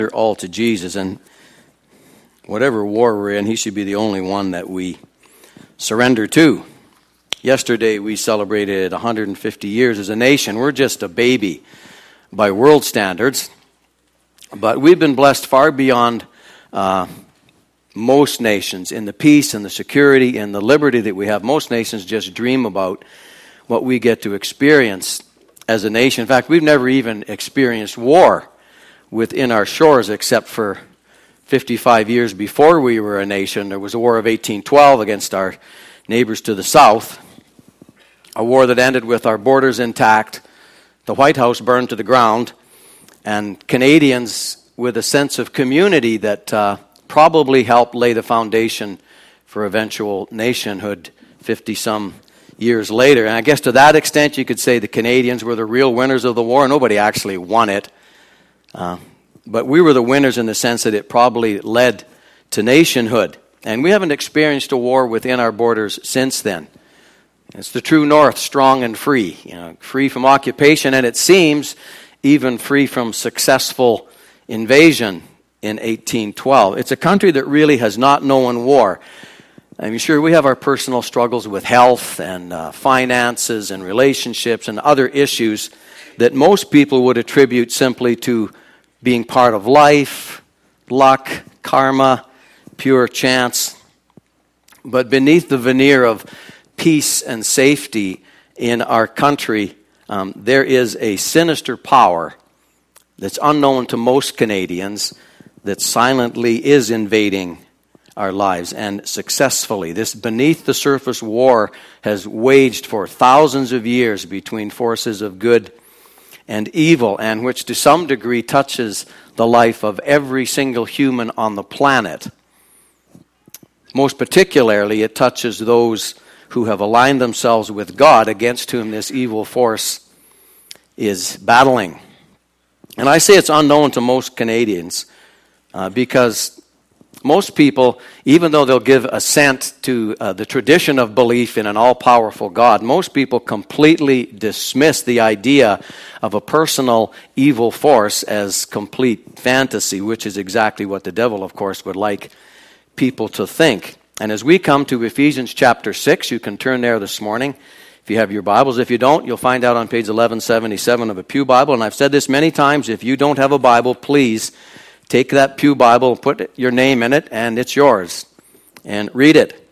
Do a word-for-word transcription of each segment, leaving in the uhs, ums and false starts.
all to Jesus, and whatever war we're in, he should be the only one that we surrender to. Yesterday we celebrated one hundred fifty years as a nation. We're just a baby by world standards, but we've been blessed far beyond uh, most nations in the peace and the security and the liberty that we have. Most nations just dream about what we get to experience as a nation. In fact, we've never even experienced war within our shores, except for fifty-five years before we were a nation. There was a war of eighteen twelve against our neighbors to the south, a war that ended with our borders intact, the White House burned to the ground, and Canadians with a sense of community that uh, probably helped lay the foundation for eventual nationhood fifty-some years later. And I guess to that extent you could say the Canadians were the real winners of the war. Nobody actually won it. Uh, but we were the winners in the sense that it probably led to nationhood. And we haven't experienced a war within our borders since then. It's the true North, strong and free, you know, free from occupation, and it seems even free from successful invasion in eighteen twelve. It's a country that really has not known war. I'm sure we have our personal struggles with health and uh, finances and relationships and other issues that most people would attribute simply to being part of life, luck, karma, pure chance. But beneath the veneer of peace and safety in our country, um, there is a sinister power that's unknown to most Canadians that silently is invading our lives, and successfully. This beneath-the-surface war has waged for thousands of years between forces of good and evil, and which to some degree touches the life of every single human on the planet. Most particularly, it touches those who have aligned themselves with God, against whom this evil force is battling. And I say it's unknown to most Canadians uh, because most people, even though they'll give assent to uh, the tradition of belief in an all-powerful God, most people completely dismiss the idea of a personal evil force as complete fantasy, which is exactly what the devil, of course, would like people to think. And as we come to Ephesians chapter six, you can turn there this morning if you have your Bibles. If you don't, you'll find out on page eleven seventy-seven of a Pew Bible. And I've said this many times, if you don't have a Bible, please take that Pew Bible, put your name in it, and it's yours. And read it.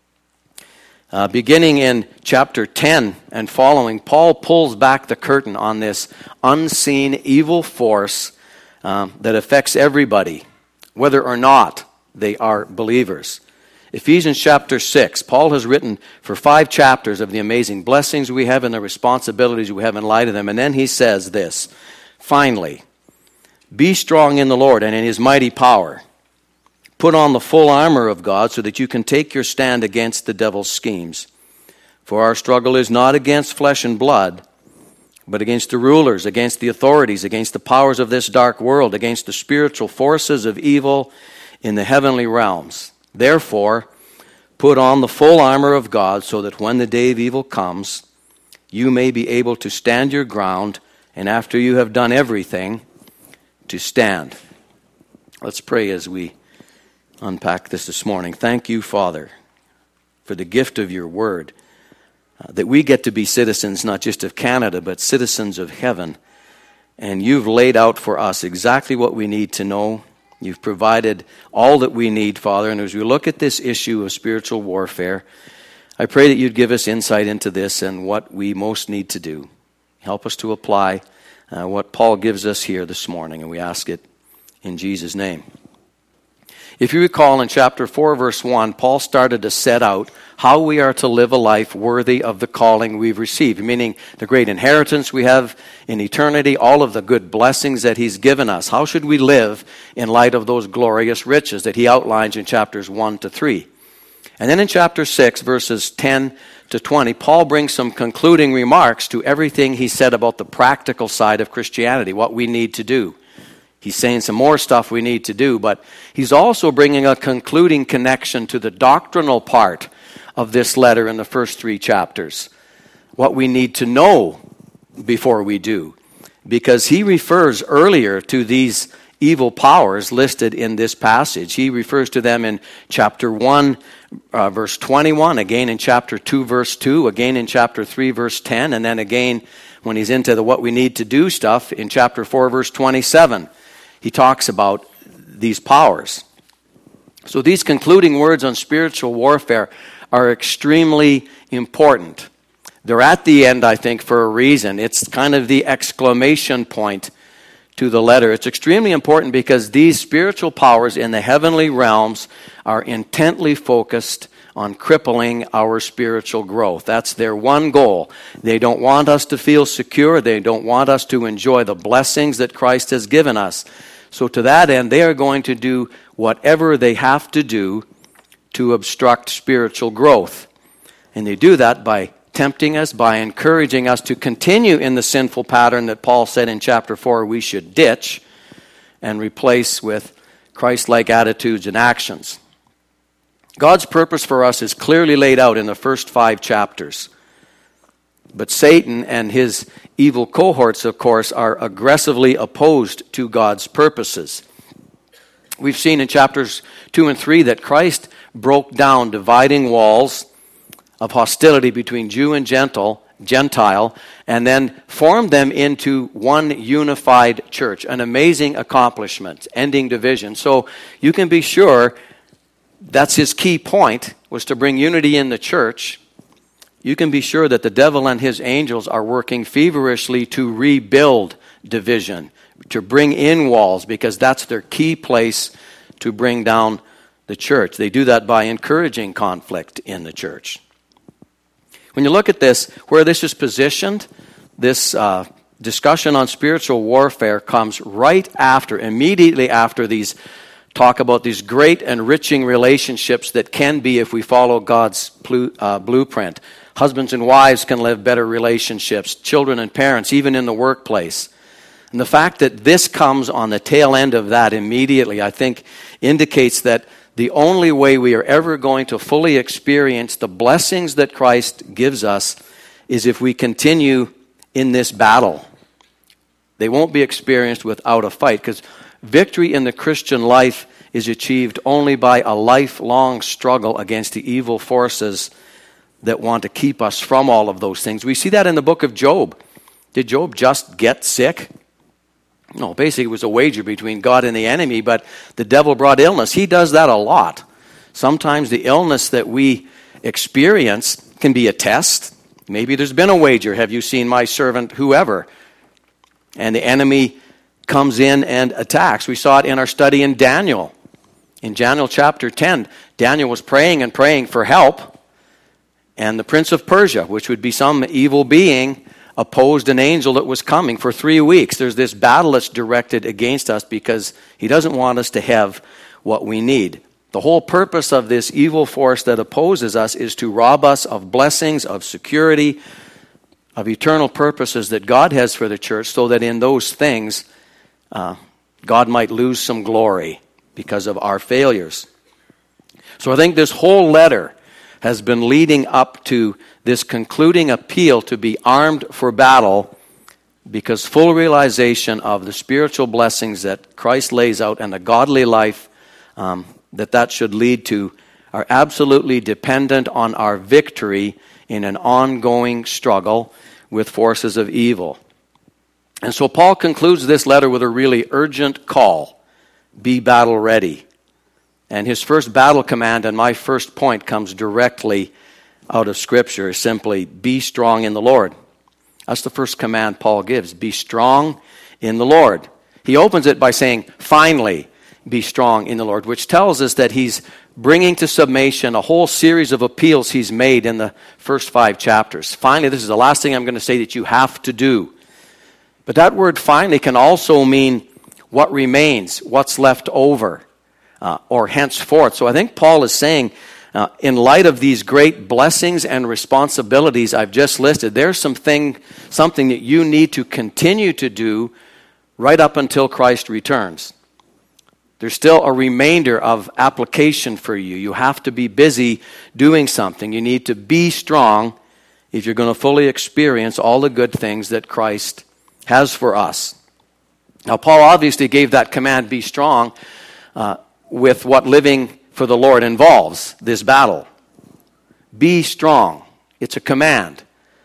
Uh, beginning in chapter ten and following, Paul pulls back the curtain on this unseen evil force um, that affects everybody, whether or not they are believers. Ephesians chapter six, Paul has written for five chapters of the amazing blessings we have and the responsibilities we have in light of them. And then he says this, finally, be strong in the Lord and in his mighty power. Put on the full armor of God so that you can take your stand against the devil's schemes. For our struggle is not against flesh and blood, but against the rulers, against the authorities, against the powers of this dark world, against the spiritual forces of evil in the heavenly realms. Therefore, put on the full armor of God so that when the day of evil comes, you may be able to stand your ground, and after you have done everything, to stand. Let's pray as we unpack this this morning. Thank you, Father, for the gift of your word, uh, that we get to be citizens not just of Canada, but citizens of heaven. And you've laid out for us exactly what we need to know. You've provided all that we need, Father. And as we look at this issue of spiritual warfare, I pray that you'd give us insight into this and what we most need to do. Help us to apply Uh, what Paul gives us here this morning, and we ask it in Jesus' name. If you recall in chapter four, verse one, Paul started to set out how we are to live a life worthy of the calling we've received, meaning the great inheritance we have in eternity, all of the good blessings that he's given us. How should we live in light of those glorious riches that he outlines in chapters one to three? And then in chapter six, verses ten to twenty, Paul brings some concluding remarks to everything he said about the practical side of Christianity, what we need to do. He's saying some more stuff we need to do, but he's also bringing a concluding connection to the doctrinal part of this letter in the first three chapters, what we need to know before we do. Because he refers earlier to these evil powers listed in this passage. He refers to them in chapter one, uh, verse twenty-one, again in chapter two, verse two, again in chapter three, verse ten, and then again when he's into the what we need to do stuff in chapter four, verse twenty-seven. He talks about these powers. So these concluding words on spiritual warfare are extremely important. They're at the end, I think, for a reason. It's kind of the exclamation point to the letter. It's extremely important because these spiritual powers in the heavenly realms are intently focused on crippling our spiritual growth. That's their one goal. They don't want us to feel secure. They don't want us to enjoy the blessings that Christ has given us. So to that end, they are going to do whatever they have to do to obstruct spiritual growth. And they do that by tempting us, by encouraging us to continue in the sinful pattern that Paul said in chapter four we should ditch and replace with Christ-like attitudes and actions. God's purpose for us is clearly laid out in the first five chapters. But Satan and his evil cohorts, of course, are aggressively opposed to God's purposes. We've seen in chapters two and three that Christ broke down dividing walls of hostility between Jew and Gentile, Gentile, and then formed them into one unified church. An amazing accomplishment, ending division. So you can be sure that's his key point, was to bring unity in the church. You can be sure that the devil and his angels are working feverishly to rebuild division, to bring in walls, because that's their key place to bring down the church. They do that by encouraging conflict in the church. When you look at this, where this is positioned, this uh, discussion on spiritual warfare comes right after, immediately after these talk about these great enriching relationships that can be if we follow God's plu- uh, blueprint. Husbands and wives can live better relationships, children and parents, even in the workplace. And the fact that this comes on the tail end of that immediately, I think, indicates that the only way we are ever going to fully experience the blessings that Christ gives us is if we continue in this battle. They won't be experienced without a fight, because victory in the Christian life is achieved only by a lifelong struggle against the evil forces that want to keep us from all of those things. We see that in the book of Job. Did Job just get sick? No, basically it was a wager between God and the enemy, but the devil brought illness. He does that a lot. Sometimes the illness that we experience can be a test. Maybe there's been a wager. Have you seen my servant whoever? And the enemy comes in and attacks. We saw it in our study in Daniel. In Daniel chapter ten, Daniel was praying and praying for help, and the prince of Persia, which would be some evil being, opposed an angel that was coming for three weeks. There's this battle that's directed against us because he doesn't want us to have what we need. The whole purpose of this evil force that opposes us is to rob us of blessings, of security, of eternal purposes that God has for the church, so that in those things uh, God might lose some glory because of our failures. So I think this whole letter has been leading up to this concluding appeal to be armed for battle, because full realization of the spiritual blessings that Christ lays out and a godly life um, that that should lead to are absolutely dependent on our victory in an ongoing struggle with forces of evil. And so Paul concludes this letter with a really urgent call: be battle ready. And his first battle command, and my first point, comes directly out of Scripture, is simply, be strong in the Lord. That's the first command Paul gives: be strong in the Lord. He opens it by saying, finally, be strong in the Lord, which tells us that he's bringing to summation a whole series of appeals he's made in the first five chapters. Finally, this is the last thing I'm going to say that you have to do. But that word finally can also mean what remains, what's left over. Uh, or henceforth. So I think Paul is saying, uh, in light of these great blessings and responsibilities I've just listed, there's something, something that you need to continue to do right up until Christ returns. There's still a remainder of application for you. You have to be busy doing something. You need to be strong if you're going to fully experience all the good things that Christ has for us. Now, Paul obviously gave that command, be strong, uh, with what living for the Lord involves, this battle. Be strong. It's a command.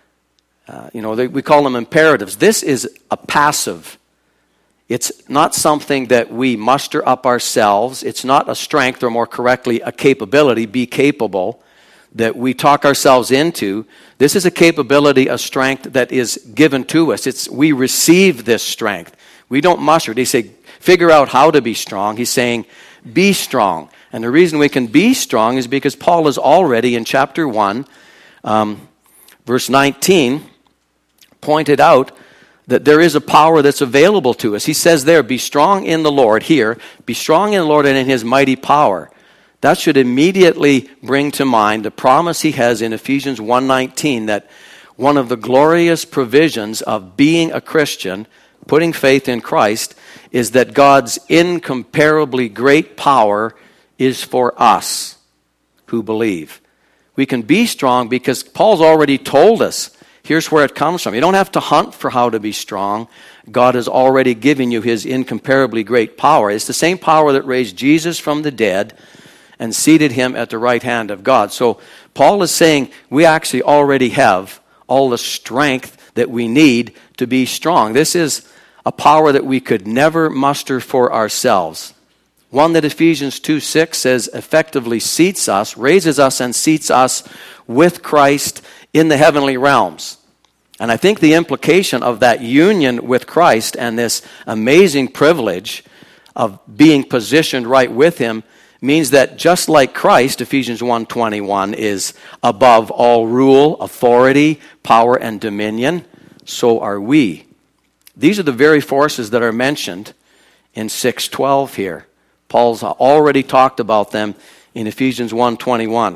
Uh, you know, they, we call them imperatives. This is a passive. It's not something that we muster up ourselves. It's not a strength, or more correctly, a capability, be capable, that we talk ourselves into. This is a capability, a strength that is given to us. It's we receive this strength. We don't muster it. He said, figure out how to be strong. He's saying, be strong. And the reason we can be strong is because Paul is already in chapter one, um, verse nineteen, pointed out that there is a power that's available to us. He says there, be strong in the Lord, here, be strong in the Lord and in his mighty power. That should immediately bring to mind the promise he has in Ephesians one nineteen, that one of the glorious provisions of being a Christian, putting faith in Christ, is that God's incomparably great power is for us who believe. We can be strong because Paul's already told us, here's where it comes from. You don't have to hunt for how to be strong. God has already given you his incomparably great power. It's the same power that raised Jesus from the dead and seated him at the right hand of God. So Paul is saying we actually already have all the strength that we need to be strong. This is a power that we could never muster for ourselves. One that Ephesians two six says effectively seats us, raises us and seats us with Christ in the heavenly realms. And I think the implication of that union with Christ and this amazing privilege of being positioned right with him means that just like Christ, Ephesians one twenty-one, is above all rule, authority, power, and dominion, so are we. These are the very forces that are mentioned in six twelve here. Paul's already talked about them in Ephesians one twenty-one.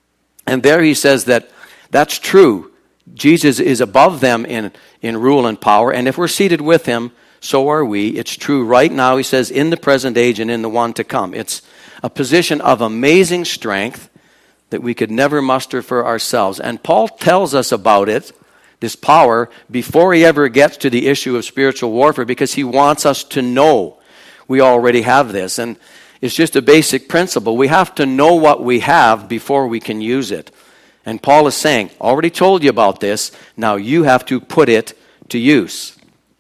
And there he says that that's true. Jesus is above them in, in rule and power, and if we're seated with him, so are we. It's true right now, he says, in the present age and in the one to come. It's a position of amazing strength that we could never muster for ourselves. And Paul tells us about it, this power, before he ever gets to the issue of spiritual warfare, because he wants us to know we already have this. And it's just a basic principle. We have to know what we have before we can use it. And Paul is saying, already told you about this, now you have to put it to use.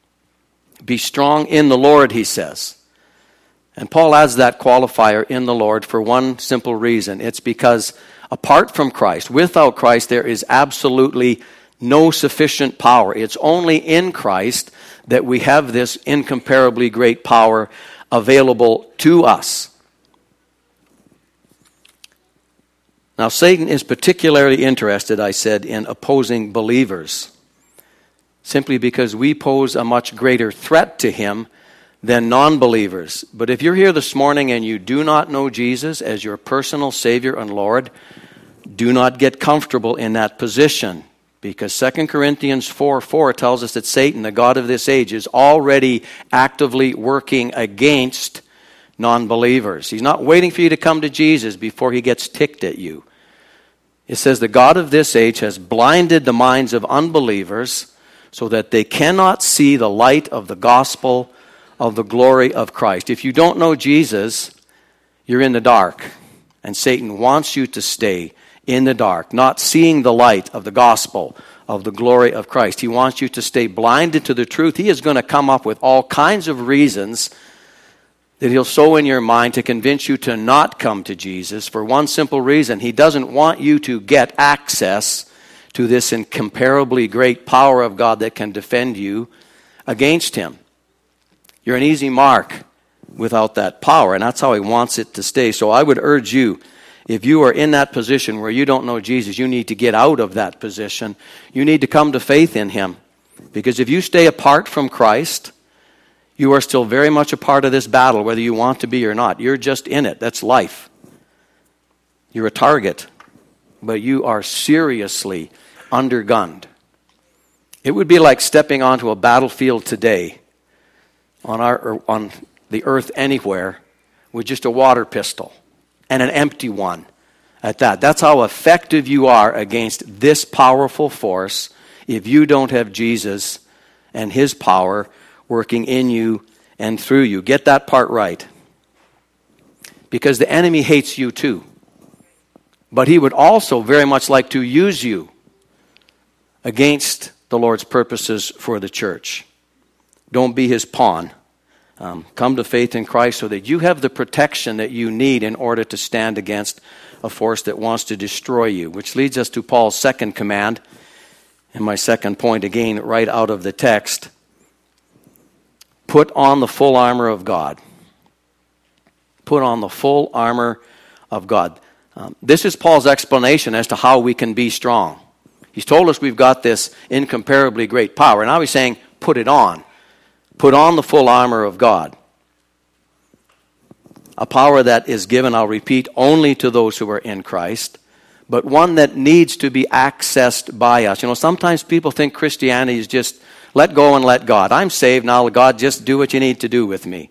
Be strong in the Lord, he says. And Paul adds that qualifier, in the Lord, for one simple reason. It's because apart from Christ, without Christ, there is absolutely no sufficient power. It's only in Christ that we have this incomparably great power available to us. Now, Satan is particularly interested, I said, in opposing believers, simply because we pose a much greater threat to him than non-believers. But if you're here this morning and you do not know Jesus as your personal Savior and Lord, do not get comfortable in that position, because Second Corinthians four four tells us that Satan, the god of this age, is already actively working against non-believers. He's not waiting for you to come to Jesus before he gets ticked at you. It says the god of this age has blinded the minds of unbelievers so that they cannot see the light of the gospel of the glory of Christ. If you don't know Jesus, you're in the dark. And Satan wants you to stay in the dark, not seeing the light of the gospel of the glory of Christ. He wants you to stay blinded to the truth. He is going to come up with all kinds of reasons that he'll sow in your mind to convince you to not come to Jesus for one simple reason. He doesn't want you to get access to this incomparably great power of God that can defend you against him. You're an easy mark without that power, and that's how he wants it to stay. So I would urge you, if you are in that position where you don't know Jesus, you need to get out of that position. You need to come to faith in him. Because if you stay apart from Christ, you are still very much a part of this battle, whether you want to be or not. You're just in it. That's life. You're a target, but you are seriously undergunned. It would be like stepping onto a battlefield today on our on the earth anywhere with just a water pistol, and an empty one at that. That's how effective you are against this powerful force if you don't have Jesus and his power working in you and through you. Get that part right. Because the enemy hates you too. But he would also very much like to use you against the Lord's purposes for the church. Don't be his pawn. Um, come to faith in Christ so that you have the protection that you need in order to stand against a force that wants to destroy you. Which leads us to Paul's second command, and my second point again right out of the text. Put on the full armor of God. Put on the full armor of God. Um, this is Paul's explanation as to how we can be strong. He's told us we've got this incomparably great power. And now he's saying, put it on. Put on the full armor of God. A power that is given, I'll repeat, only to those who are in Christ, but one that needs to be accessed by us. You know, sometimes people think Christianity is just let go and let God. I'm saved now, God, just do what you need to do with me.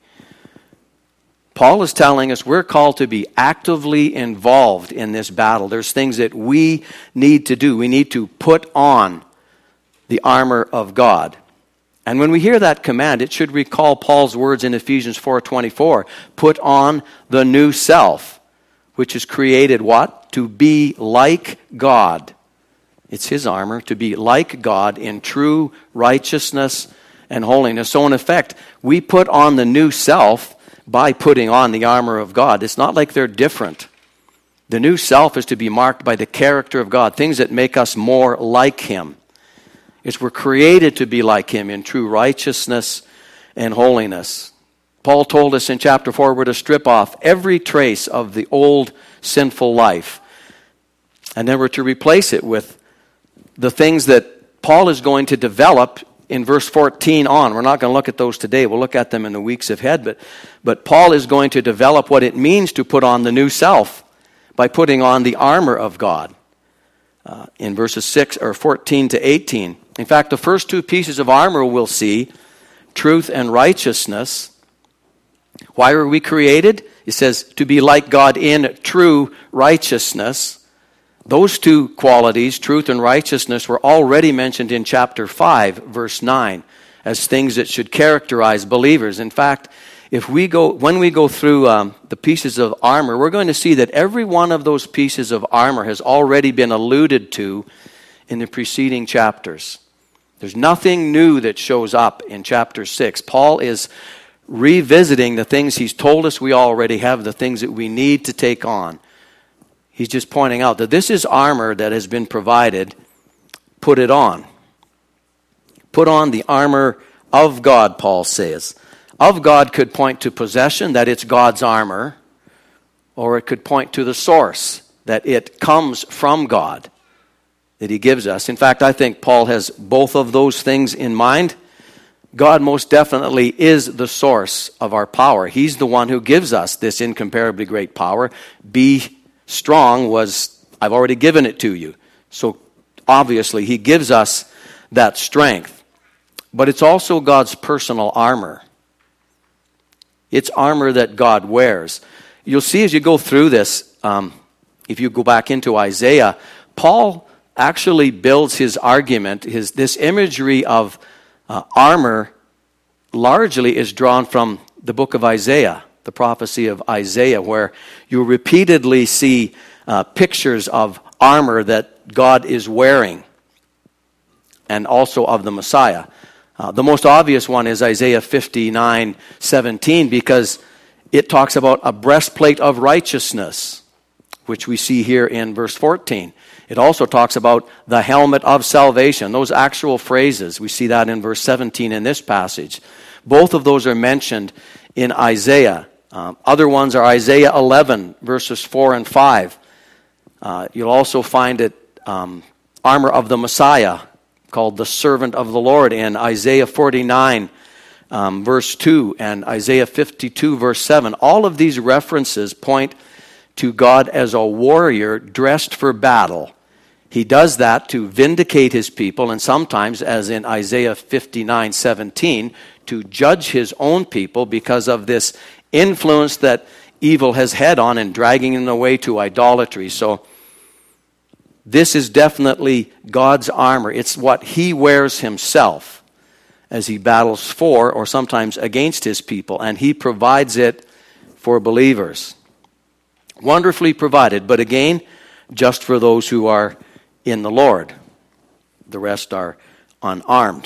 Paul is telling us we're called to be actively involved in this battle. There's things that we need to do. We need to put on the armor of God. And when we hear that command, it should recall Paul's words in Ephesians four twenty-four. Put on the new self, which is created what? To be like God. It's his armor, to be like God in true righteousness and holiness. So in effect, we put on the new self by putting on the armor of God. It's not like they're different. The new self is to be marked by the character of God, things that make us more like him. It's we're created to be like him in true righteousness and holiness. Paul told us in chapter four we're to strip off every trace of the old sinful life. And then we're to replace it with the things that Paul is going to develop in verse fourteen on. We're not going to look at those today. We'll look at them in the weeks ahead. But, but Paul is going to develop what it means to put on the new self by putting on the armor of God uh, in verses six or fourteen to eighteen. In fact, the first two pieces of armor we'll see, truth and righteousness. Why were we created? It says to be like God in true righteousness. Those two qualities, truth and righteousness, were already mentioned in chapter five, verse nine, as things that should characterize believers. In fact, if we go, when we go through um, the pieces of armor, we're going to see that every one of those pieces of armor has already been alluded to in the preceding chapters. There's nothing new that shows up in chapter six. Paul is revisiting the things he's told us we already have, the things that we need to take on. He's just pointing out that this is armor that has been provided. Put it on. Put on the armor of God, Paul says. Of God could point to possession, that it's God's armor, or it could point to the source, that it comes from God, that he gives us. In fact, I think Paul has both of those things in mind. God most definitely is the source of our power. He's the one who gives us this incomparably great power. Be strong was, I've already given it to you. So obviously he gives us that strength. But it's also God's personal armor. It's armor that God wears. You'll see as you go through this, um, if you go back into Isaiah, Paul actually builds his argument, his this imagery of uh, armor largely is drawn from the book of Isaiah, the prophecy of Isaiah, where you repeatedly see uh, pictures of armor that God is wearing, and also of the Messiah. Uh, the most obvious one is Isaiah fifty-nine seventeen, because it talks about a breastplate of righteousness, which we see here in verse fourteen. It also talks about the helmet of salvation. Those actual phrases, we see that in verse seventeen in this passage. Both of those are mentioned in Isaiah. Um, other ones are Isaiah eleven, verses four and five. Uh, you'll also find it, um, armor of the Messiah, called the servant of the Lord, in Isaiah forty-nine, um, verse two, and Isaiah fifty-two, verse seven. All of these references point to God as a warrior dressed for battle. He does that to vindicate his people, and sometimes, as in Isaiah fifty-nine seventeen, to judge his own people because of this influence that evil has had on and dragging them away to idolatry. So this is definitely God's armor. It's what he wears himself. as he battles for or sometimes against his people, and he provides it for believers. Wonderfully provided, but again, just for those who are in the Lord. The rest are unarmed.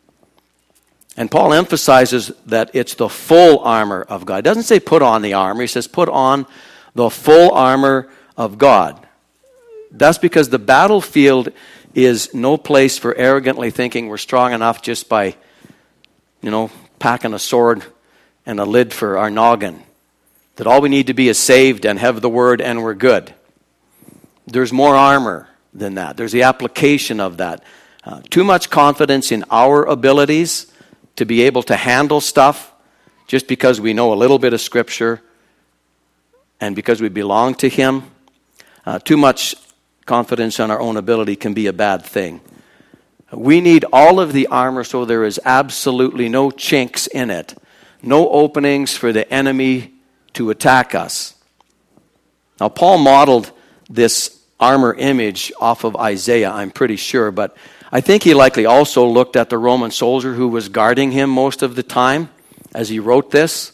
And Paul emphasizes that it's the full armor of God. He doesn't say put on the armor. He says put on the full armor of God. That's because the battlefield is no place for arrogantly thinking we're strong enough just by, you know, packing a sword and a lid for our noggin. That all we need to be is saved and have the word and we're good. There's more armor than that. There's the application of that. Uh, too much confidence in our abilities to be able to handle stuff just because we know a little bit of Scripture and because we belong to Him. Uh, too much confidence in our own ability can be a bad thing. We need all of the armor so there is absolutely no chinks in it, no openings for the enemy to attack us. Now, Paul modeled this armor image off of Isaiah, I'm pretty sure, but I think he likely also looked at the Roman soldier who was guarding him most of the time as he wrote this.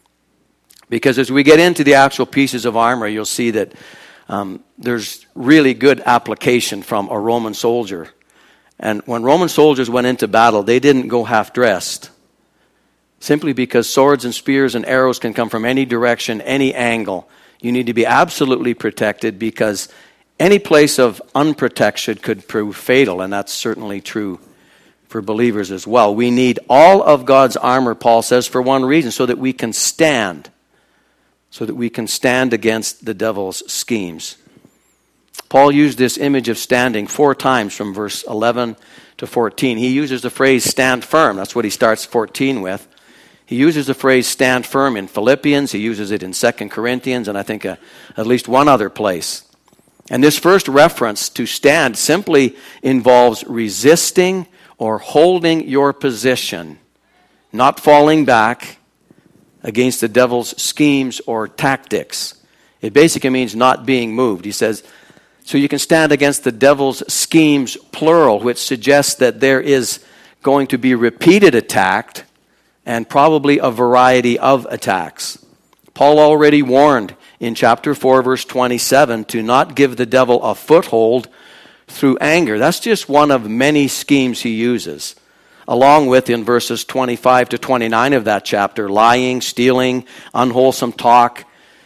Because as we get into the actual pieces of armor, you'll see that um, there's really good application from a Roman soldier. And when Roman soldiers went into battle, they didn't go half-dressed. Simply because swords and spears and arrows can come from any direction, any angle. You need to be absolutely protected because any place of unprotection could prove fatal, and that's certainly true for believers as well. We need all of God's armor, Paul says, for one reason, so that we can stand. So that we can stand against the devil's schemes. Paul used this image of standing four times from verse eleven to fourteen. He uses the phrase stand firm. That's what he starts fourteen with. He uses the phrase stand firm in Philippians. He uses it in Second Corinthians, and I think uh, at least one other place. And this first reference to stand simply involves resisting or holding your position, not falling back against the devil's schemes or tactics. It basically means not being moved. He says, so you can stand against the devil's schemes, plural, which suggests that there is going to be repeated attack and probably a variety of attacks. Paul already warned in chapter four, verse twenty-seven, to not give the devil a foothold through anger. That's just one of many schemes he uses. Along with, in verses twenty-five to twenty-nine of that chapter, lying, stealing, unwholesome talk,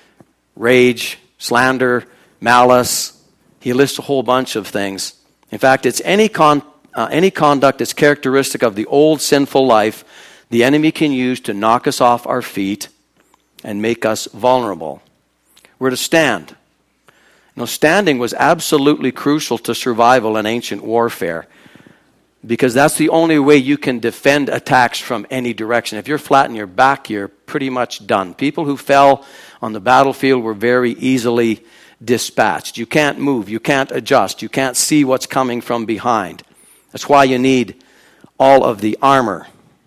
rage, slander, malice. He lists a whole bunch of things. In fact, it's any con, uh, any conduct that's characteristic of the old sinful life the enemy can use to knock us off our feet and make us vulnerable. We're to stand. Now, standing was absolutely crucial to survival in ancient warfare because that's the only way you can defend attacks from any direction. If you're flat on your back, you're pretty much done. People who fell on the battlefield were very easily dispatched. You can't move. You can't adjust. You can't see what's coming from behind. That's why you need all of the armor.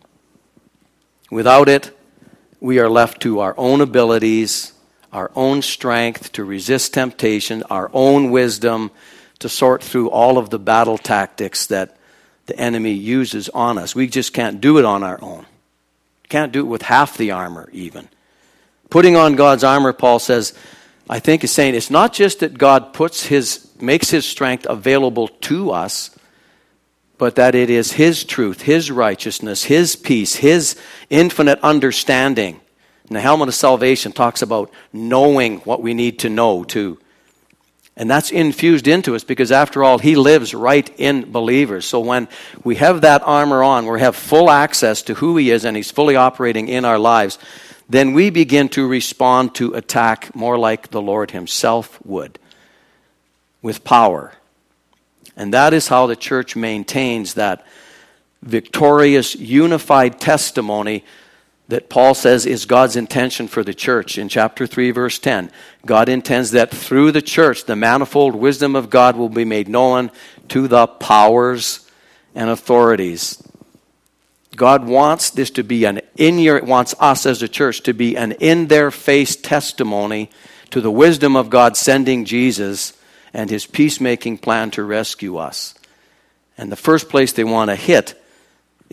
Without it, we are left to our own abilities, our own strength to resist temptation, our own wisdom to sort through all of the battle tactics that the enemy uses on us. We just can't do it on our own. Can't do it with half the armor even. Putting on God's armor, Paul says, I think is saying it's not just that God puts his, makes his strength available to us, but that it is his truth, his righteousness, his peace, his infinite understanding. And the helmet of salvation talks about knowing what we need to know too. And that's infused into us because after all, he lives right in believers. So when we have that armor on, we have full access to who he is and he's fully operating in our lives, then we begin to respond to attack more like the Lord himself would, with power. And that is how the church maintains that victorious, unified testimony that Paul says is God's intention for the church. In chapter three, verse ten, God intends that through the church, the manifold wisdom of God will be made known to the powers and authorities. God wants this to be an in your, wants us as a church to be an in-their-face testimony to the wisdom of God sending Jesus and his peacemaking plan to rescue us. And the first place they want to hit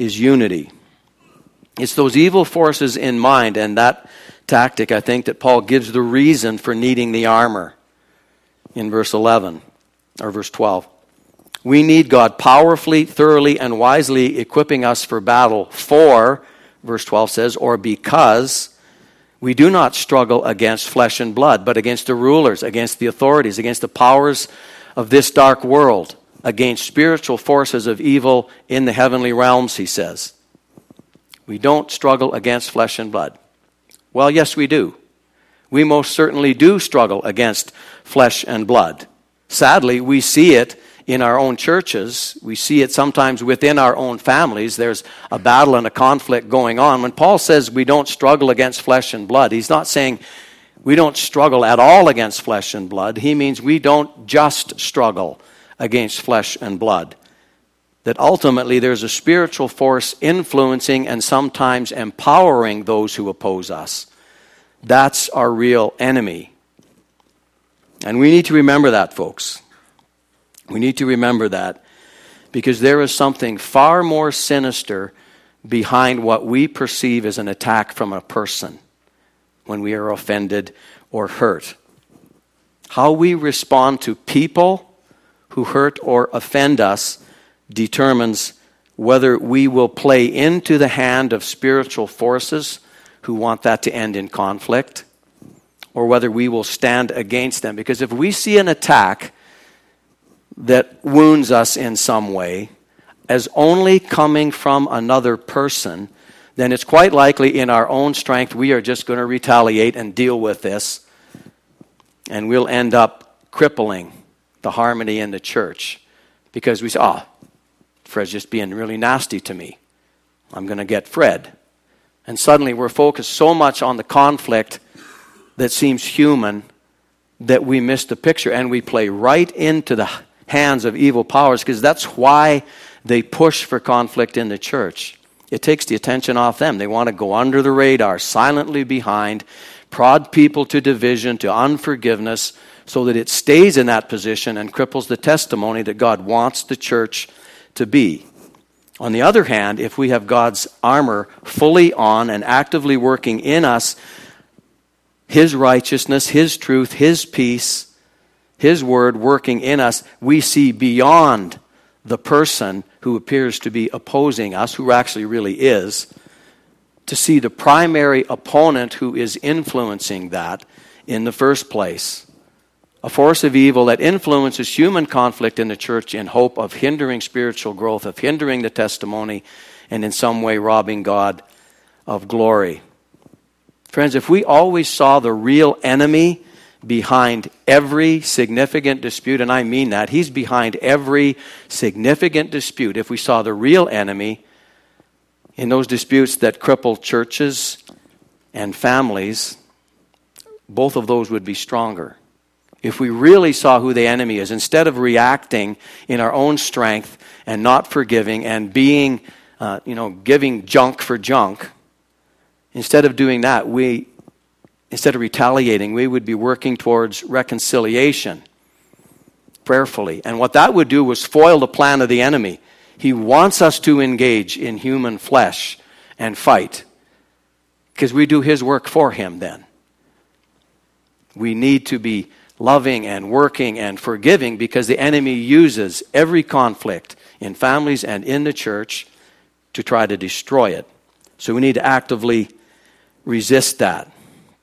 is unity. It's those evil forces in mind and that tactic, I think, that Paul gives the reason for needing the armor in verse eleven or verse twelve. We need God powerfully, thoroughly, and wisely equipping us for battle for, verse twelve says, or because we do not struggle against flesh and blood, but against the rulers, against the authorities, against the powers of this dark world, against spiritual forces of evil in the heavenly realms, he says. We don't struggle against flesh and blood. Well, yes, we do. We most certainly do struggle against flesh and blood. Sadly, we see it in our own churches. We see it sometimes within our own families. There's a battle and a conflict going on. When Paul says we don't struggle against flesh and blood, he's not saying we don't struggle at all against flesh and blood. He means we don't just struggle against flesh and blood. That ultimately there's a spiritual force influencing and sometimes empowering those who oppose us. That's our real enemy. And we need to remember that, folks. We need to remember that because there is something far more sinister behind what we perceive as an attack from a person when we are offended or hurt. How we respond to people who hurt or offend us determines whether we will play into the hand of spiritual forces who want that to end in conflict, or whether we will stand against them. Because if we see an attack that wounds us in some way as only coming from another person, then it's quite likely in our own strength we are just going to retaliate and deal with this, and we'll end up crippling the harmony in the church because we say, oh, Fred's just being really nasty to me. I'm going to get Fred. And suddenly we're focused so much on the conflict that seems human that we miss the picture and we play right into the hands of evil powers because that's why they push for conflict in the church. It takes the attention off them. They want to go under the radar, silently behind, prod people to division, to unforgiveness, so that it stays in that position and cripples the testimony that God wants the church to be. On the other hand, if we have God's armor fully on and actively working in us, His righteousness, His truth, His peace, His word working in us, we see beyond the person who appears to be opposing us, who actually really is, to see the primary opponent who is influencing that in the first place. A force of evil that influences human conflict in the church in hope of hindering spiritual growth, of hindering the testimony, and in some way robbing God of glory. Friends, if we always saw the real enemy behind every significant dispute, and I mean that, he's behind every significant dispute. If we saw the real enemy in those disputes that cripple churches and families, both of those would be stronger. If we really saw who the enemy is, instead of reacting in our own strength and not forgiving and being, uh, you know, giving junk for junk, instead of doing that, we, instead of retaliating, we would be working towards reconciliation prayerfully. And what that would do was foil the plan of the enemy. He wants us to engage in human flesh and fight because we do his work for him then. We need to be loving and working and forgiving because the enemy uses every conflict in families and in the church to try to destroy it. So we need to actively resist that.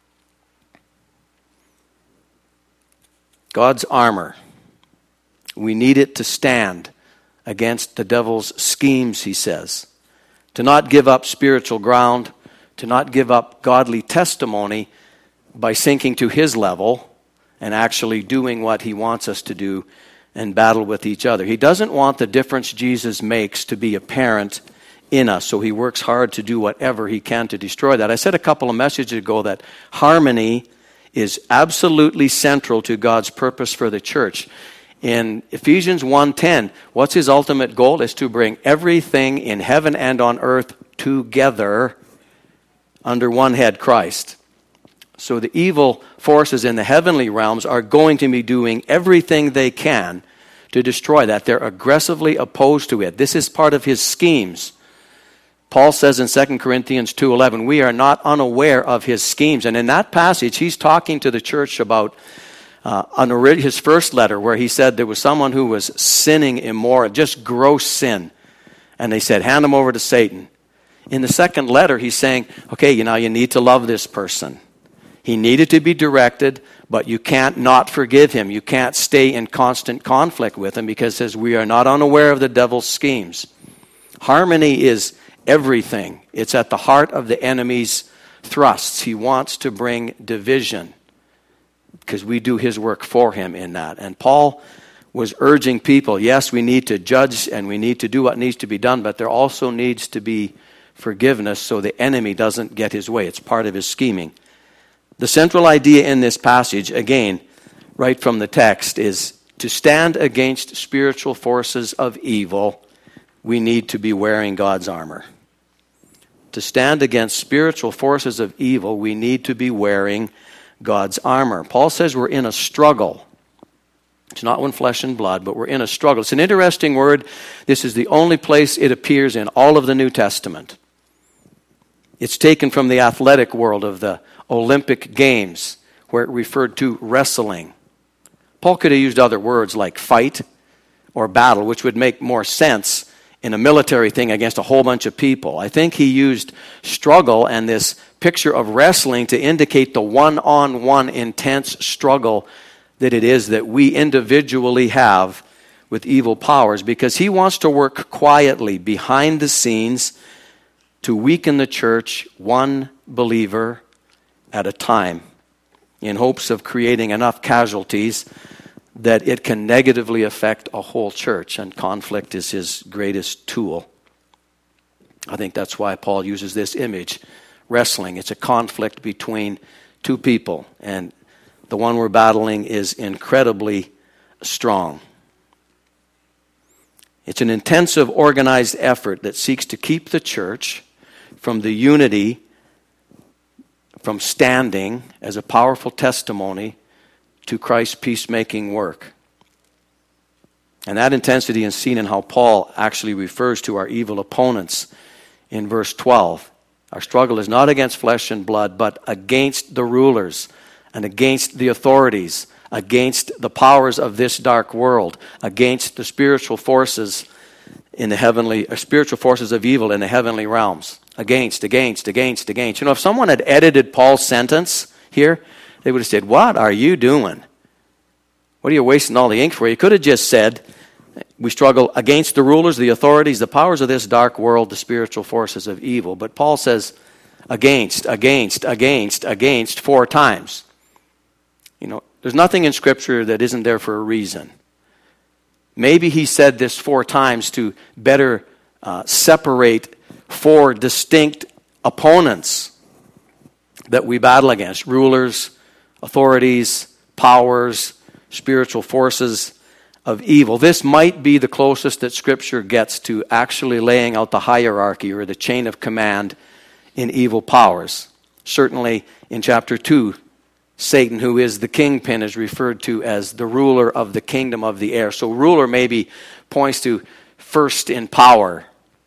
God's armor, we need it to stand against the devil's schemes, he says. To not give up spiritual ground, to not give up godly testimony by sinking to his level and actually doing what he wants us to do and battle with each other. He doesn't want the difference Jesus makes to be apparent in us, so he works hard to do whatever he can to destroy that. I said a couple of messages ago that harmony is absolutely central to God's purpose for the church. In Ephesians one ten, what's his ultimate goal? Is to bring everything in heaven and on earth together under one head, Christ. So the evil forces in the heavenly realms are going to be doing everything they can to destroy that. They're aggressively opposed to it. This is part of his schemes Paul says in Second Corinthians two eleven, we are not unaware of his schemes. And in that passage, he's talking to the church about uh, on his first letter, where he said there was someone who was sinning immoral, just gross sin. And they said, hand him over to Satan. In the second letter, he's saying, okay, you know, you need to love this person. He needed to be directed, but you can't not forgive him. You can't stay in constant conflict with him, because it says we are not unaware of the devil's schemes. Harmony is everything. It's at the heart of the enemy's thrusts. He wants to bring division because we do his work for him in that. And Paul was urging people, yes, we need to judge and we need to do what needs to be done, but there also needs to be forgiveness so the enemy doesn't get his way. It's part of his scheming. The central idea in this passage, again, right from the text, is to stand against spiritual forces of evil, we need to be wearing God's armor. To stand against spiritual forces of evil, we need to be wearing God's armor. Paul says we're in a struggle. It's not one flesh and blood, but we're in a struggle. It's an interesting word. This is the only place it appears in all of the New Testament. It's taken from the athletic world of the Olympic Games, where it referred to wrestling. Paul could have used other words like fight or battle, which would make more sense in a military thing against a whole bunch of people. I think he used struggle and this picture of wrestling to indicate the one-on-one intense struggle that it is that we individually have with evil powers, because he wants to work quietly behind the scenes to weaken the church one believer at a time, in hopes of creating enough casualties that it can negatively affect a whole church, and conflict is his greatest tool. I think that's why Paul uses this image, wrestling. It's a conflict between two people, and the one we're battling is incredibly strong. It's an intensive, organized effort that seeks to keep the church from the unity, from standing as a powerful testimony to Christ's peacemaking work. And that intensity is seen in how Paul actually refers to our evil opponents in verse twelve. Our struggle is not against flesh and blood, but against the rulers and against the authorities, against the powers of this dark world, against the spiritual forces in the heavenly, uh, spiritual forces of evil in the heavenly realms. Against, against, against, against. You know, if someone had edited Paul's sentence here, they would have said, what are you doing? What are you wasting all the ink for? You could have just said, we struggle against the rulers, the authorities, the powers of this dark world, the spiritual forces of evil. But Paul says, against, against, against, against, four times. You know, there's nothing in Scripture that isn't there for a reason. Maybe he said this four times to better uh, separate four distinct opponents that we battle against: rulers, authorities, powers, spiritual forces of evil. This might be the closest that Scripture gets to actually laying out the hierarchy or the chain of command in evil powers. Certainly in chapter two, Satan, who is the kingpin, is referred to as the ruler of the kingdom of the air. So ruler maybe points to first in power.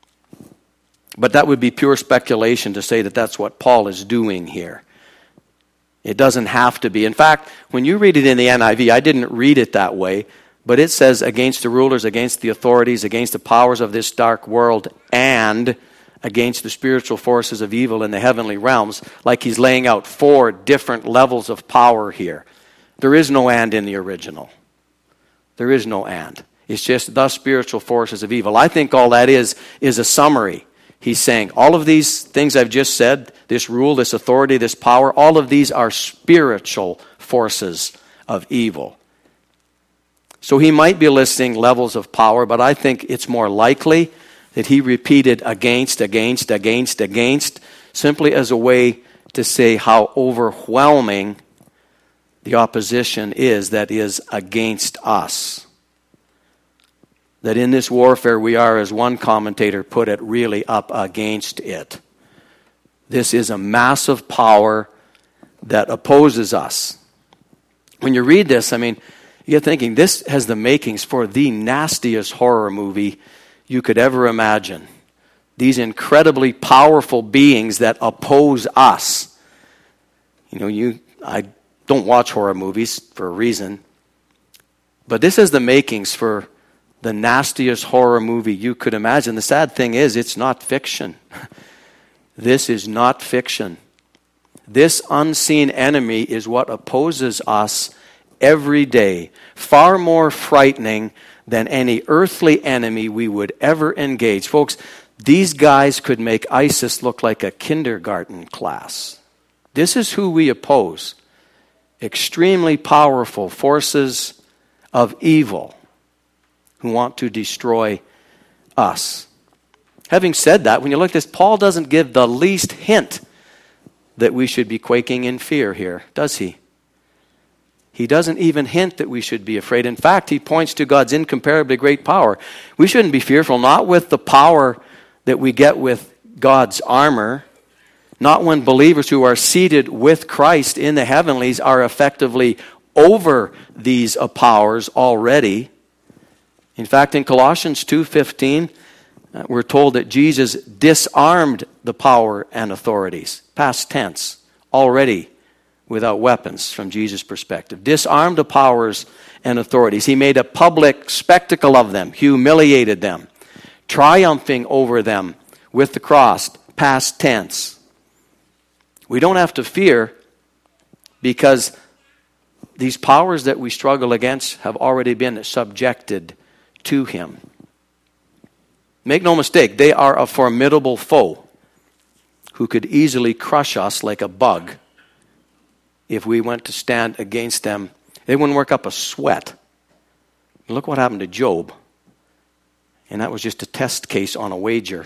But that would be pure speculation to say that that's what Paul is doing here. It doesn't have to be. In fact, when you read it in the N I V, I didn't read it that way, but it says against the rulers, against the authorities, against the powers of this dark world, and against the spiritual forces of evil in the heavenly realms, like he's laying out four different levels of power here. There is no and in the original. There is no and. It's just the spiritual forces of evil. I think all that is is a summary. He's saying all of these things I've just said, this rule, this authority, this power, all of these are spiritual forces of evil. So he might be listing levels of power, but I think it's more likely that he repeated against, against, against, against, simply as a way to say how overwhelming the opposition is that is against us. That in this warfare we are, as one commentator put it, really up against it. This is a massive power that opposes us. When you read this, I mean, you're thinking this has the makings for the nastiest horror movie you could ever imagine. these incredibly powerful beings that oppose us. You know, you I don't watch horror movies for a reason, but this is the makings for the nastiest horror movie you could imagine. The sad thing is, it's not fiction. This is not fiction. This unseen enemy is what opposes us every day, far more frightening than any earthly enemy we would ever engage. Folks, these guys could make ISIS look like a kindergarten class. This is who we oppose. Extremely powerful forces of evil who want to destroy us. Having said that, when you look at this, Paul doesn't give the least hint that we should be quaking in fear here, does he? He doesn't even hint that we should be afraid. In fact, he points to God's incomparably great power. We shouldn't be fearful, not with the power that we get with God's armor, not when believers who are seated with Christ in the heavenlies are effectively over these powers already. In fact, in Colossians two fifteen, uh, we're told that Jesus disarmed the power and authorities. Past tense, already without weapons from Jesus' perspective. Disarmed the powers and authorities. He made a public spectacle of them, humiliated them, triumphing over them with the cross. Past tense. We don't have to fear because these powers that we struggle against have already been subjected to him. Make no mistake, they are a formidable foe who could easily crush us like a bug if we went to stand against them. They wouldn't work up a sweat. Look what happened to Job. And that was just a test case on a wager.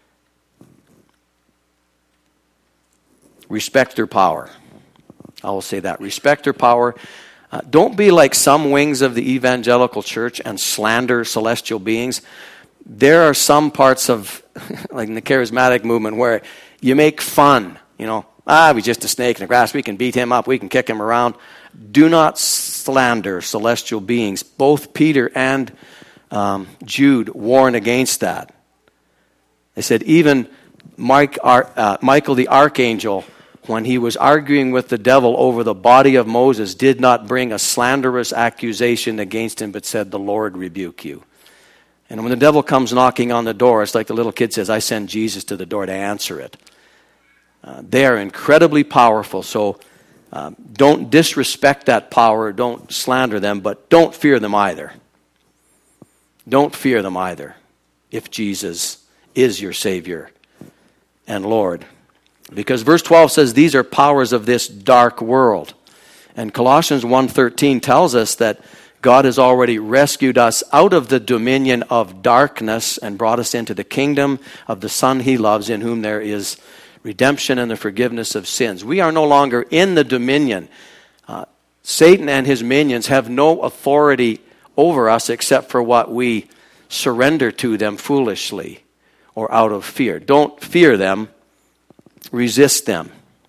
Respect their power. I will say that. Respect their power. Uh, don't be like some wings of the evangelical church and slander celestial beings. There are some parts of, like in the charismatic movement, where you make fun. You know, ah, he's just a snake in the grass. We can beat him up. We can kick him around. Do not slander celestial beings. Both Peter and um, Jude warn against that. They said even Mike, uh, Michael the archangel, when he was arguing with the devil over the body of Moses, did not bring a slanderous accusation against him, but said, "The Lord rebuke you." And when the devil comes knocking on the door, it's like the little kid says, "I send Jesus to the door to answer it." Uh, they are incredibly powerful, so um, don't disrespect that power, don't slander them, but don't fear them either. Don't fear them either, if Jesus is your Savior and Lord. Because verse twelve says these are powers of this dark world. And Colossians one thirteen tells us that God has already rescued us out of the dominion of darkness and brought us into the kingdom of the Son he loves, in whom there is redemption and the forgiveness of sins. We are no longer in the dominion. Uh, Satan and his minions have no authority over us except for what we surrender to them foolishly or out of fear. Don't fear them. Resist them.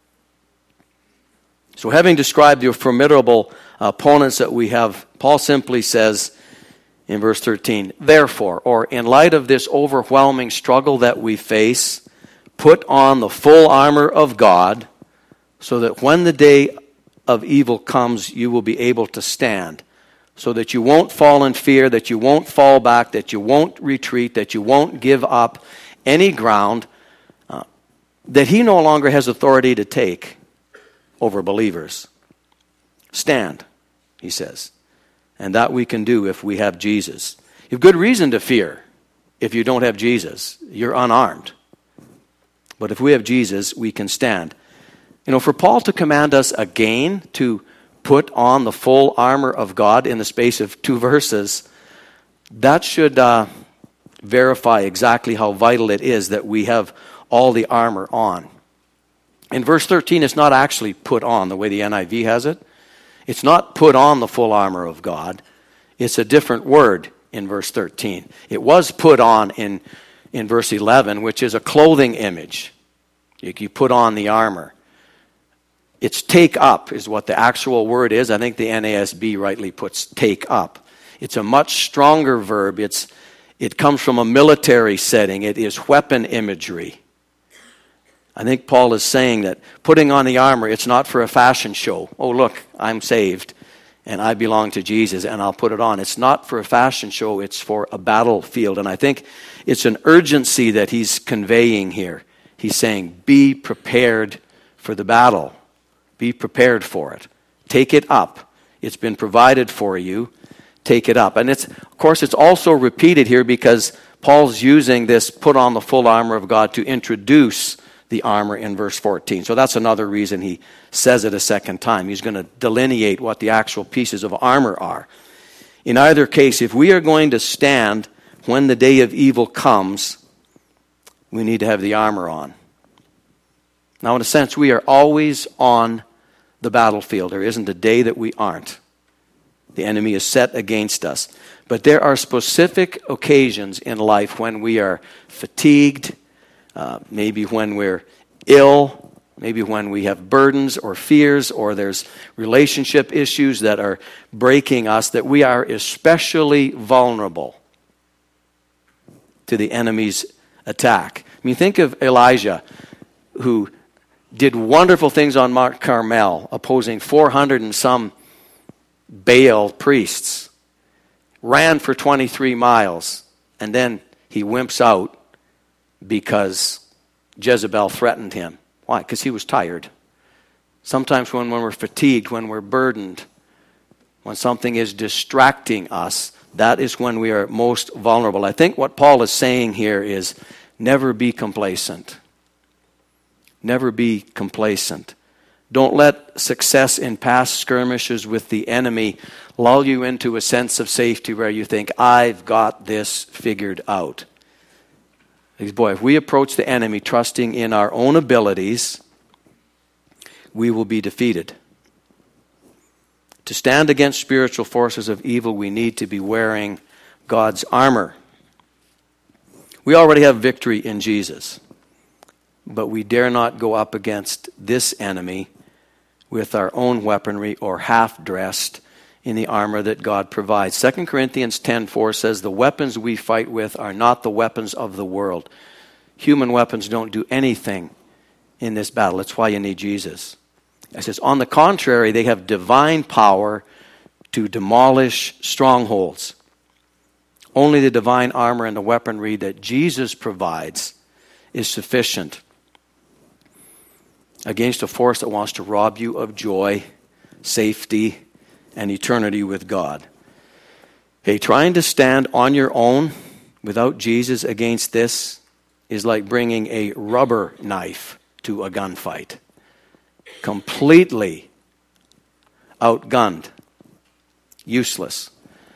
So having described the formidable opponents that we have, Paul simply says in verse thirteen, "Therefore," or in light of this overwhelming struggle that we face, "put on the full armor of God, so that when the day of evil comes, you will be able to stand." So that you won't fall in fear, that you won't fall back, that you won't retreat, that you won't give up any ground uh, that he no longer has authority to take over believers. Stand, he says. And that we can do if we have Jesus. You have good reason to fear if you don't have Jesus. You're unarmed. But if we have Jesus, we can stand. You know, for Paul to command us again to put on the full armor of God in the space of two verses, that should uh, verify exactly how vital it is that we have all the armor on. In verse thirteen, it's not actually put on the way the N I V has it. It's not put on the full armor of God. It's a different word in verse thirteen. It was put on in, in verse eleven, which is a clothing image. You put on the armor. It's take up is what the actual word is. I think the N A S B rightly puts take up. It's a much stronger verb. It's It comes from a military setting. It is weapon imagery. I think Paul is saying that putting on the armor, it's not for a fashion show. Oh, look, I'm saved and I belong to Jesus and I'll put it on. It's not for a fashion show. It's for a battlefield. And I think it's an urgency that he's conveying here. He's saying, be prepared for the battle. Be prepared for it. Take it up. It's been provided for you. Take it up. And it's, of course, it's also repeated here because Paul's using this put on the full armor of God to introduce the armor in verse fourteen. So that's another reason he says it a second time. He's going to delineate what the actual pieces of armor are. In either case, if we are going to stand when the day of evil comes, we need to have the armor on. Now, in a sense, we are always on the battlefield. There isn't a day that we aren't. The enemy is set against us. But there are specific occasions in life when we are fatigued, uh, maybe when we're ill, maybe when we have burdens or fears, or there's relationship issues that are breaking us, that we are especially vulnerable to the enemy's attack. I mean, think of Elijah, who did wonderful things on Mount Carmel, opposing four hundred and some Baal priests, ran for twenty-three miles, and then he wimps out because Jezebel threatened him. Why? Because he was tired. Sometimes when, when we're fatigued, when we're burdened, when something is distracting us, that is when we are most vulnerable. I think what Paul is saying here is never be complacent. Never be complacent. Don't let success in past skirmishes with the enemy lull you into a sense of safety where you think, I've got this figured out. Because boy, if we approach the enemy trusting in our own abilities, we will be defeated. To stand against spiritual forces of evil, we need to be wearing God's armor. We already have victory in Jesus, but we dare not go up against this enemy with our own weaponry or half-dressed in the armor that God provides. Second Corinthians ten four says, the weapons we fight with are not the weapons of the world. Human weapons don't do anything in this battle. That's why you need Jesus. It says, on the contrary, they have divine power to demolish strongholds. Only the divine armor and the weaponry that Jesus provides is sufficient against a force that wants to rob you of joy, safety, and eternity with God. Okay, trying to stand on your own without Jesus against this is like bringing a rubber knife to a gunfight. Completely outgunned. Useless.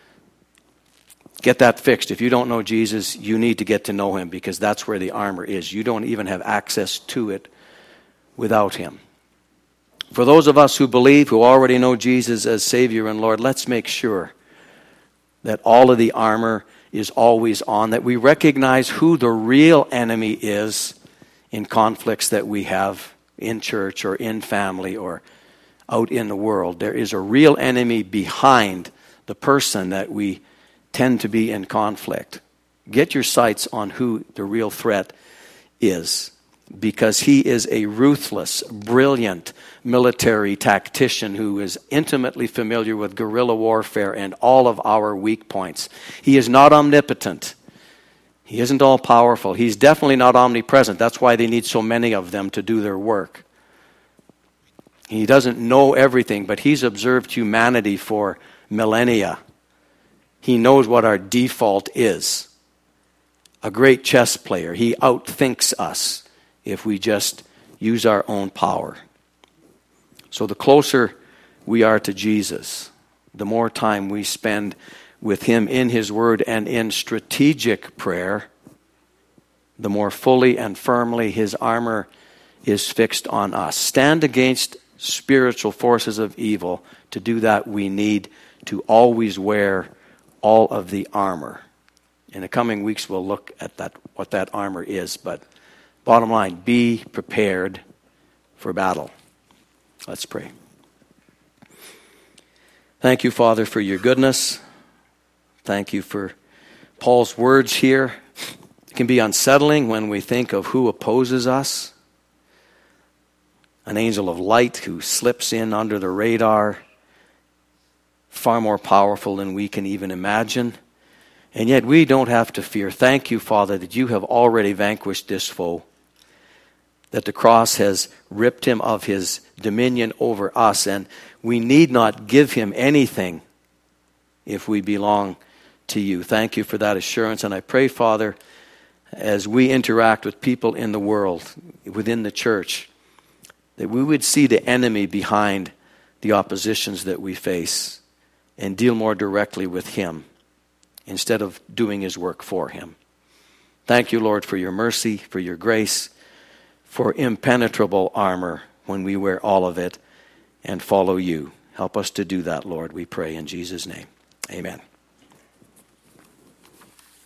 Get that fixed. If you don't know Jesus, you need to get to know him, because that's where the armor is. You don't even have access to it without him. For those of us who believe, who already know Jesus as Savior and Lord, let's make sure that all of the armor is always on, that we recognize who the real enemy is in conflicts that we have in church or in family or out in the world. There is a real enemy behind the person that we tend to be in conflict. Get your sights on who the real threat is, because he is a ruthless, brilliant military tactician who is intimately familiar with guerrilla warfare and all of our weak points. He is not omnipotent. He isn't all-powerful. He's definitely not omnipresent. That's why they need so many of them to do their work. He doesn't know everything, but he's observed humanity for millennia. He knows what our default is. A great chess player. He outthinks us if we just use our own power. So the closer we are to Jesus, the more time we spend with him in his word and in strategic prayer, the more fully and firmly his armor is fixed on us. Stand against spiritual forces of evil. To do that, we need to always wear all of the armor. In the coming weeks, we'll look at that, what that armor is, but bottom line, be prepared for battle. Let's pray. Thank you, Father, for your goodness. Thank you for Paul's words here can be unsettling when we think of who opposes us. An angel of light who slips in under the radar, far more powerful than we can even imagine. And yet we don't have to fear. Thank you, Father, that you have already vanquished this foe, that the cross has ripped him of his dominion over us, and we need not give him anything if we belong to you. Thank you for that assurance. And I pray, Father, as we interact with people in the world, within the church, that we would see the enemy behind the oppositions that we face and deal more directly with him instead of doing his work for him. Thank you, Lord, for your mercy, for your grace, for impenetrable armor when we wear all of it and follow you. Help us to do that, Lord, we pray in Jesus' name. Amen.